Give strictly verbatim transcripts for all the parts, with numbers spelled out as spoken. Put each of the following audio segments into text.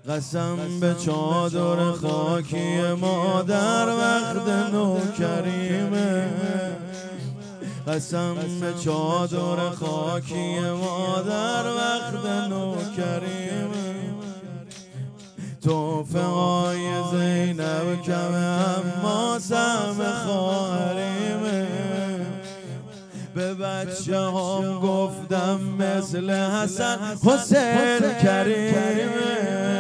قسم به چادر خاکی مادر وقت نوکریمه، قسم به چادر خاکی مادر وقت نوکریمه. توفه های زینب کمه اما سهم خواهریمه. به بچه هم گفتم مثل حسن حسین کریمه،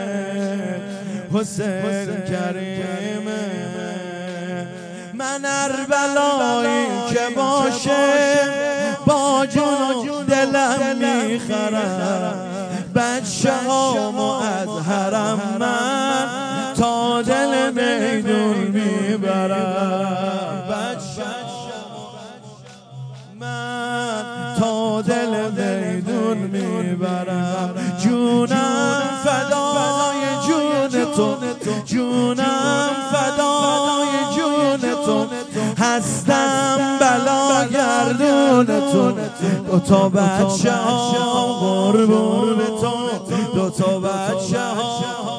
حسین کریمه. من اربلایی که باشه با جون و دلم میخرم، بچه هامو از حرم من تا دل میدون میبرم، بچه من تا دل میدون میبرم. جونم فدای جون تو، جونم فدای جون تو، هستم بلا گردون تو. دو تا بچه ها قربون تو، دو تا بچه ها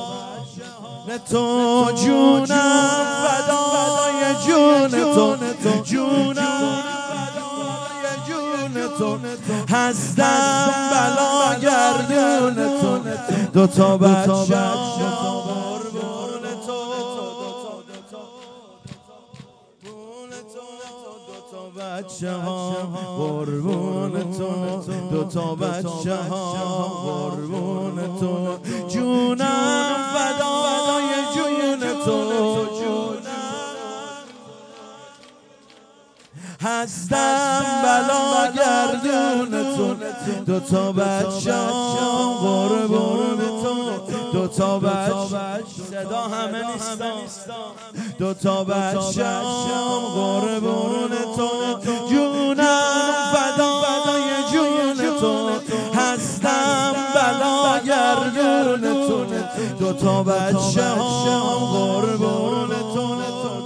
تو. جونم فدای جون تو، جونم تو، هستم بلا گردون تو. دو تا بچه ها قربون تو، دو تا بچه ها قربون تو، دو تا بچه ها قربون تو. جونم فدای جون تو، هستم بلا گردون تو. دو تا بچه ها قربون تو، دو تا بچه صدا همه نیستان. دو تا بچه ها قربون تو، جونم فدای جون تو، هستم بلا گردون تو. دو تا بچه ها قربون تو.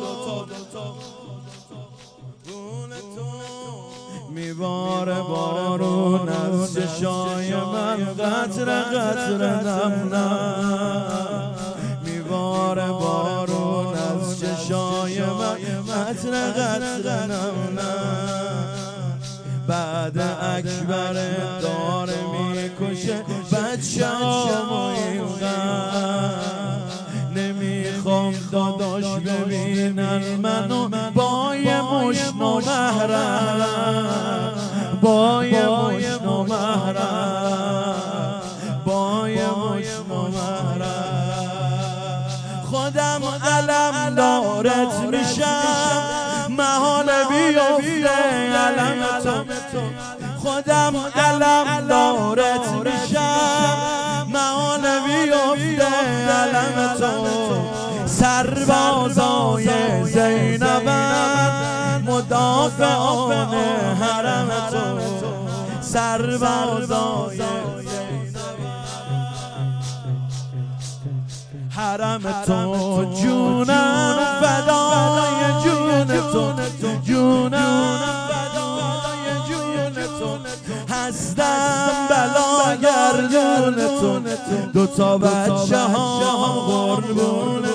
میباره بارون از چشای من قطره قطره نم نم، میباره بارون از چشای من قطره قطره نم نم. بعد اکبر داره میکشه بچه هامو این غم، نمیخوام داداش ببینن منو با یه مشت و محرم، با یه مشت و محرم، با یه مشت و محرم. خودم علم دارت میشم محال بیفته علم تو، خودم علم دارت میشم محال بیفته علم تو. سربازای زینبن مدافعان حرم تو، سربازای حرم تو. جونم فدای جون تو، جونم فدای جون تو، هستم بلا گردون تو. دو تا بچه ها قربون